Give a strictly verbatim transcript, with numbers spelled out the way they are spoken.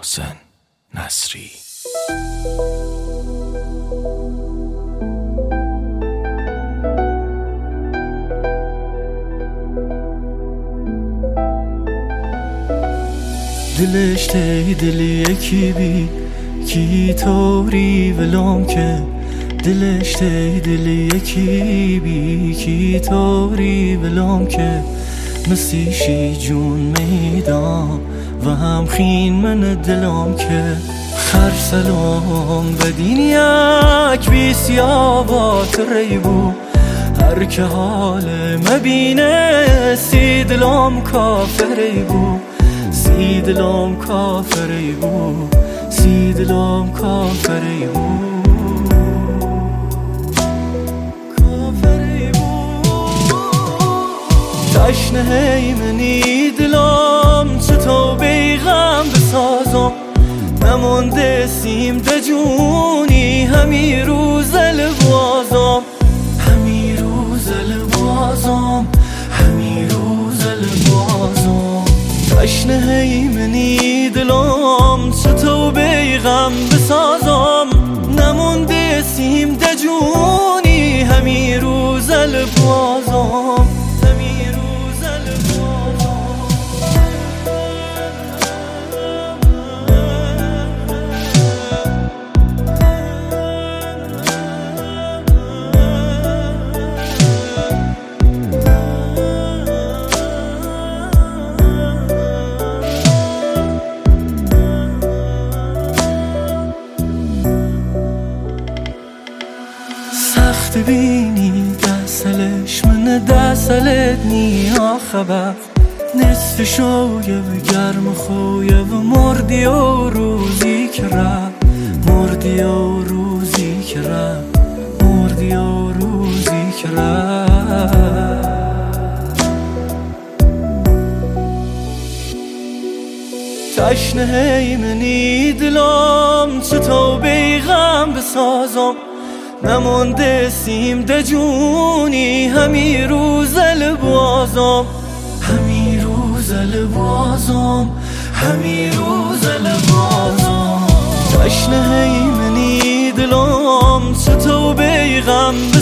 محسن نصری. دلش تی دل یکی بی کی طوری ولام که دلش تی دل یکی بی کی طوری ولام که مسیشی جون میدان و هم خین من دلام که خر سلام و دینیک بی سیابات ریبو هر که حال مبینه سی دلام کافری بو سی دلام کافری بو سی دلام کافری بو کافری بو تشنه منی دلام چطور بیغم بسازم نمونده سیم دجونی همی روز لبازم همی روز لبازم همی روز لبازم تشنه منی دلم چطور بیغم بسازم نمونده سیم دجونی همی روز لبازم همی روز لبازم سخت بینی دستلش من دستلت نیا خبر نصف شویه و گرم خویه و مردی و روزی که رب مردی و روزی که رب مردی و روزی که رب تشنه منی دلم چطور بیغم بسازم نمونده سیم دجونی همی روز لبازم همی روز لبازم همی روز لبازم تشنه منی دلم چطور بیغم